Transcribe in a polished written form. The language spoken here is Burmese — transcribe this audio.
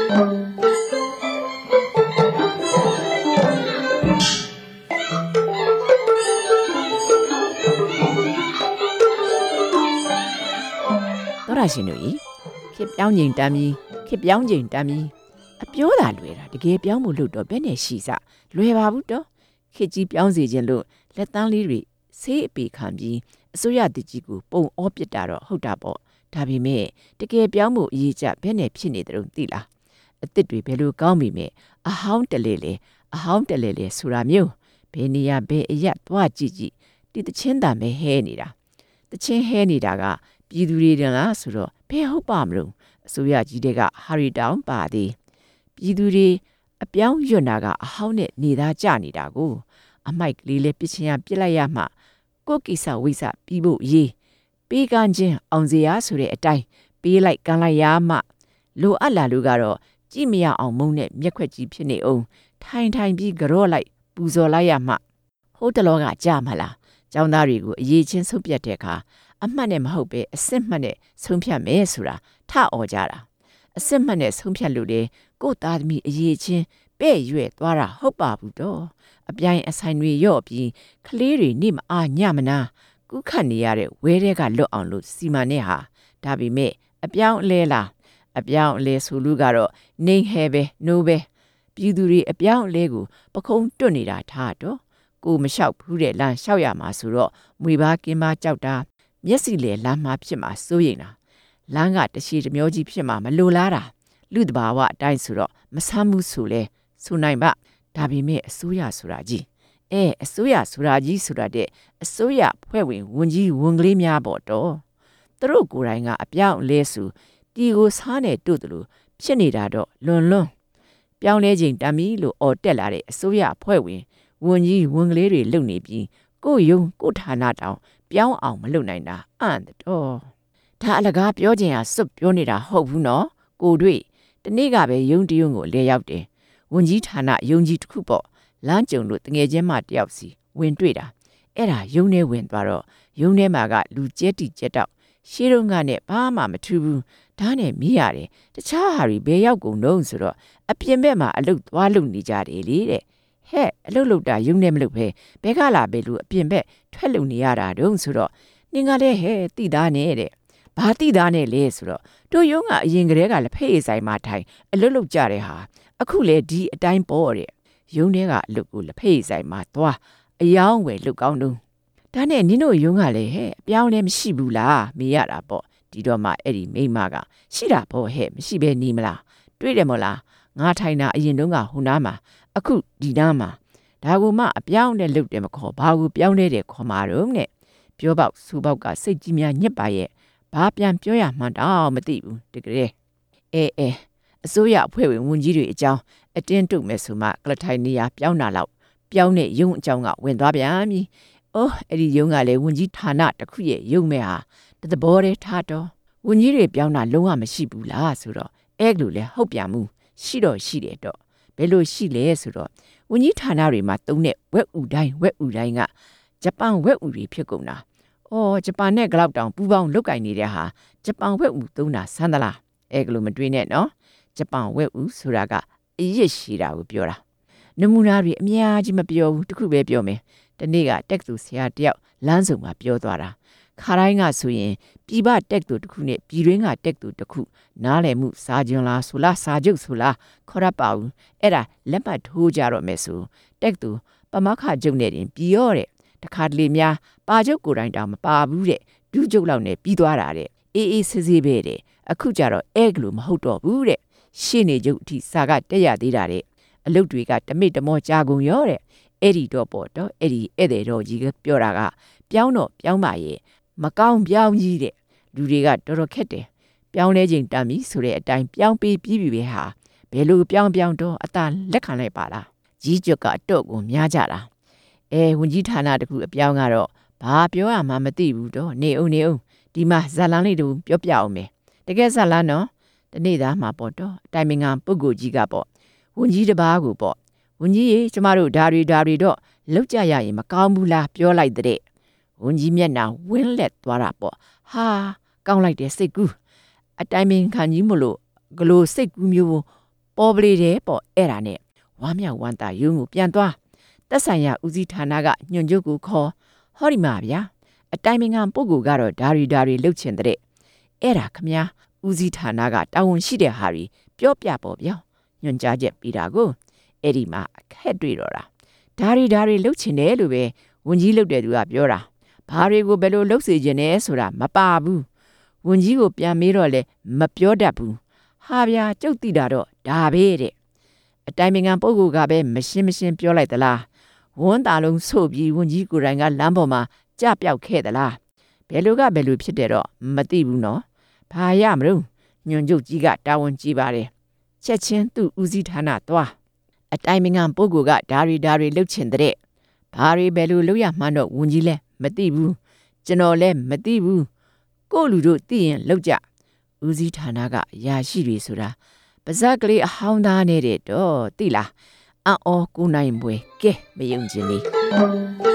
ရှင်တို့ခေပြောင်းချိန်တမ်းပြီးခေပြောင်းချိန်တမ်းပြီးအပြောတာလွယ်တာတကယ်ပြောင်းမှုလို့တော့ဘယ်နဲ့ရှိစလွယ်ပါဘူးတော့ခေကြီးပြောင်းစေခြင်းလို့လက်တန်းလေးတွေဆေးအပေခံပြီးအစိုးရတကြီးကိုပုံအောပစ်တာတော့ဟုတ်တာပေါ့ဒါပေမဲ့တကယ်ပြောင်းမှုအရေးကြဘယ်နဲ့ဖြစ်နေတယ်လို့သိလားအစ်စ်တွေဘယ်လိုကောင်းပြီမဲ့အဟောင်းတလေလေဆိုတာမျိုးဘယ်နေရာဘယ်အရက်သွားကြည့်ဒီတချင်းတံပဲဟဲနေတာတချင်းဟဲနေတာကပြည်သူတွေတလားဆိုတော့ဘယ်ဟုတ်ပါမလို့အစိုးရကြီးတွေကဟာရီတောင်ပါသေးပြည်သူတွေအပြောင်းရွတ်နာကအဟောင်းနဲ့နေသားကြနေတာကိုအမိုက်ကလေးလေးပြစ်ချင်ရပြစ်လိုက်ရမှကိုကိစ္စဝိစ္စပြီးဖို့ရေးပေးကမ်းခြင်းအောင်စရာဆိုတဲ့အတိုင်းပေးလိုက်ကမ်းလိုက်ရမှလိုအပ်လာလို့ကတော့ကြည့်မရအောင်မုန်းတဲ့မျက်ခွက်ကြီးဖြစ်နေအောင်ထိုင်ပြီးကြော့လိုက်ပူဇော်လိုက်ရမှဟိုတလောကကြာမလားကျောင်းသားတွေကိုအရေးချင်းဆုံးဖြတ်တဲ့အခါအမှတ်နဲ့မဟုတ်ပဲအစစ်မှတ်နဲ့ဆုံးဖြတ်မယ်ဆိုတာထအော်ကြတာအစစ်မှတ်နဲ့ဆုံးဖြတ်လို့လေကို့သားသမီးအရေးချင်းပဲ့ရွဲ့သွားတာဟုတ်ပါဘူးတော့အပြိုင်အဆိုင်တွေရော့ပြီးကလေးတွေနေမအားညမနာကုခတ်နေရတဲ့ဝဲတဲ့ကလွတ်အောင်လို့စီမံနဲ့ဟာဒါပေမဲ့အပြောင်းအလဲလားအပြောင်းအလဲဆိုလူကတော့နေဟဲပဲနိုးပဲပြည်သူတွေအပြောင်းအလဲကိုပခုံးတွတ်နေတာထားတော့ကိုမလျှောက်ဘူးတဲ့လမ်းလျှောက်ရမှာဆိုတော့မွေပါကင်းပါကြောက်တာမျက်စိလေလမ်းမှာဖြစ်မှာစိုးရိမ်တာလမ်းကတရှိတမျိုးကြီးဖြစ်မှာမလိုလားတာလူတဘာဝအတိုင်းဆိုတော့မဆမ်းဘူးဆိုလဲဆိုနိုင်ပါဒါပေမဲ့အစိုးရဆိုတာကြီးအစိုးရဆိုတာကြီးဆိုတာတဲ့အစိုးရဖွဲ့ဝင်ဝန်ကြီးဝန်ကလေးများပေါ့တော့သူတို့ကိုယ်တိုင်ကအပြောင်းလဲစုတီကိုစားနေတို့တယ်လို့ဖြစ်နေတာတော့လွန်ပြောင်းလဲခြင်းတမ်းပြီလို့អော်တက်လာတဲ့အစိုးရဖွဲ့ဝင်ဝန်ကြီးဝန်ကလေးတွေလုံနေပြီးကိုယုံကိုဌာနတောင်ပြောင်းအောင်မလုပ်နိုင်တာအံ့တော့ဒါအလကားပြောခြင်းဟာစွတ်ပြောနေတာဟုတ်ဘူးနော်ကိုတွေ့တနေ့ကပဲယုံတယုံကိုလဲရောက်တယ်ဝန်ကြီးဌာနယုံကြီးတစ်ခုပေါ့လမ်းကြုံလို့တငယ်ချင်းမတယောက်စီဝင်တွေ့တာအဲ့ဒါယုံထဲဝင်သွားတော့ယုံထဲမှာကလူကျဲတီကျဲတောက်ရှေးတုန်းကနဲ့ဘာမှမထူးဘူးဒါနဲ့မိရတယ်တခြားဟာတွေဘယ်ရောက်ကုန်တော့ဆိုတော့အပြင်ဘက်မှာအလုတ်သွားလုတ်နေကြတယ်လေတဲ့ဟဲ့အလုတ်လုတ်တာယုံနေမလို့ပဲဘဲကလာပဲလို့အပြင်ဘက်ထွက်လုံနေရတာတုံးဆိုတော့နင်ကလည်းဟဲ့တိသားနေတဲ့ဘာတိသားနဲ့လဲဆိုတော့တို့ယုံကအရင်ကတည်းကလက်ဖက်ရည်ဆိုင်မှာထိုင်အလုတ်လုတ်ကြတဲ့ဟာအခုလေဒီအတိုင်းပေါ်တဲ့ယုံထဲကအလုတ်ကိုလက်ဖက်ရည်ဆိုင်မှာသွားအယောင်းဝယ်လုတ်ကောင်းတုံးဒါနဲ့နင်တို့ယုံကလည်းဟဲ့အပြောင်းလဲမရှိဘူးလားမေးရတာပေါ့ဒီတော့မှအဲ့ဒီမိမကရှိတာပေါ့ဟဲ့မရှိပဲနေမလားတွေ့တယ်မို့လားငါထိုင်တာအရင်တုန်းကဟိုနားမှာအခုဒီနားမှာဒါကူမှအပြောင်းနဲ့လုတ်တယ်မခေါ်ဘာကူပြောင်းလဲတယ်ခေါ်မှာတော့နဲ့ပြောပေါက်စူပေါက်ကစိတ်ကြီးများညစ်ပါရဲ့ဘာပြန်ပြောရမှန်းတော့မသိဘူးတကယ်အစိုးရအဖွဲ့ဝင်ဝန်ကြီးတွေအကြောင်းအတင်းတုတ်မဲ့ဆိုမှကလထိုင်နေရပြောင်းတာလောက်ပြောင်းတဲ့ယုံအကြောင်းကဝင်သွားပြန်ပြီအဲ့ဒီယုံကလည်းဝန်ကြီးဌာနတစ်ခုရဲ့ယုံမဲ့ဟာတဘောတည်းထားတော့ဝန်ကြီးတွေပြောင်းတာလုံးဝမရှိဘူးလားဆိုတော့အဲ့လိုလဲဟုတ်ပြန်မှုရှိတော့ရှိတယ်တော့ဘယ်လိုရှိလဲဆိုတော့ဝန်ကြီးဌာနတွေမှာတုံးတဲ့ဝက်ဥတိုင်းကဂျပန်ဝက်ဥတွေဖြစ်ကုန်တာဂျပန်နဲ့ဂလောက်တောင်ပူပေါင်းလုတ်ကင်နေတဲ့ဟာဂျပန်ဝက်ဥသုံးတာဆန်းသလားအဲ့လိုမတွေးနဲ့နော်ဂျပန်ဝက်ဥဆိုတာကအရစ်ရှိတာကိုပြောတာနမူနာတွေအများကြီးမပြောဘူးတခုပဲပြောမယ်တနေ့ကတက်သူဆရာတယောက်လမ်းဆောင်မှာပြောသွားတာခါတိုင်းကဆိုရင်ပြည်ပတက်သူတစ်ခုနဲ့ပြည်တွင်းကတက်သူတစ်ခုနားလည်မှုစာကျွန်းလားဆိုလားစာချုပ်ဆိုလားခေါ်ရပါဘူးအဲ့ဒါလက်မှတ်ထိုးကြတော့မယ်ဆိုတက်သူပမခချုပ်နဲ့တင်ပြီးရောတဲ့တခါတလေများပါချုပ်ကိုယ်တိုင်တောင်မပါဘူးတဲ့ဒုချုပ်လောက်နဲ့ပြီးသွားတာတဲ့အေးဆေးပဲတဲ့အခုကျတော့အဲ့လိုမဟုတ်တော့ဘူးတဲ့ရှေ့နေချုပ်အထိစာကတက်ရသေးတာတဲ့အလုပ်တွေကတမိတ်တမောကြာကုန်ရောတဲ့အဲ့ဒီတော့ပေါ့တော့အဲ့ဒီဧည့်သည်တော်ကြီးကပြောတာကပြောင်းတော့ပြောင်းပါရဲ့မကောင်းပြောင်းကြီးတဲ့လူတွေကတော်တော်ခက်တယ်ပြောင်းလဲခြင်းတမ်းပြီဆိုတဲ့အတိုင်းပြောင်းပြီးပြီပဲဟာဘယ်လိုပြောင်းတော့အသာလက်ခံလိုက်ပါလားကြီးကျွတ်ကအတော့ကိုများကြတာဝန်ကြီးဌာနတခုအပြောင်းကတော့ဘာပြောရမှမသိဘူးတော့နေအောင်ဒီမှာဇာလန်းလေးတို့ပြောပြအောင်မယ်တကယ်ဇာလန်းနော်တနေ့သားမှာပေါ့တော့အတိုင်ပင်ခံပုဂ္ဂိုလ်ကြီးကပေါ့ဝန်ကြီးတစ်ပါးကိုပေါ့ဝန်ကြီးရေကျမတို့ဓာရီတော့လောက်ကြရရင်မကောင်းဘူးလားပြောလိုက်တဲ့ဝန်ကြီးမျက်နှာဝင်းလက်သွားတာပေါ့ဟာကောင်းလိုက်တယ်စိတ်ကူးအတိုင်ပင်ခံကြီးမလို့ဂလိုစိတ်ကူးမျိုးပေါ်ပလေးတဲ့ပေါ့အဲ့ဒါနဲ့ဝါမြောက်ဝမ်းသာရုံးကိုပြန်သွားသက်ဆိုင်ရာဦးစီးဌာနကညွှန်ချုပ်ကိုခေါ်ဟောဒီမှာဗျာအတိုင်ပင်ခံပုဂ္ဂိုလ်ကတော့ဒါတွေလှုပ်ချင်တဲ့အဲ့ဒါခမညာဦးစီးဌာနကတာဝန်ရှိတဲ့ဟာတွေပြောပြပေါ့ဗျာညွှန်ကြားချက်ပြီးတာကိုအဲ့ဒီမှာအခက်တွေ့တော့တာဒါတွေလှုပ်ချင်တယ်လို့ပဲဝန်ကြီးလုပ်တဲ့သူကပြောတာဘာတွေကိုဘယ်လိုလှုပ်စေချင်လဲဆိုတာမပါဘူးဝန်ကြီးကိုပြန်မေးတော့လေမပြောတတ်ဘူးဟာဗျာကျုပ်သိတာတော့ဒါပဲတဲ့အတိုင်ပင်ခံပုဂ္ဂိုလ်ကပဲမရှင်းပြောလိုက်သလားဝန်းတာလုံးဆို့ပြီးဝန်ကြီးကိုယ်တိုင်ကလမ်းပေါ်မှာကြပြောက်ခဲ့သလားဘယ်လိုဖြစ်တယ်တော့မသိဘူးနော်ဘာရမလို့ညွန်ချုပ်ကြီးကတာဝန်ကြီးပါတယ်ချက်ချင်းသူ့ဦးစီးဌာနသွားအတိုင်ပင်ခံပုဂ္ဂိုလ်ကဒါတွေလှုပ်ချင်တဲ့ဘာတွေဘယ်လိုလုပ်ရမှန်းတော့ဝန်ကြီးလည်းမသိဘူးကျွန်တော်လည်းမသိဘူးကို့လူတို့သိရင်လှုပ်ကြဦးစီးဌာနကအရာရှိတွေဆိုတာပါဇက်ကလေးအဟောင်းသားနေတဲ့တော့သိလားအော်ကိုနိုင်မွေကဲမယုံချင်နေ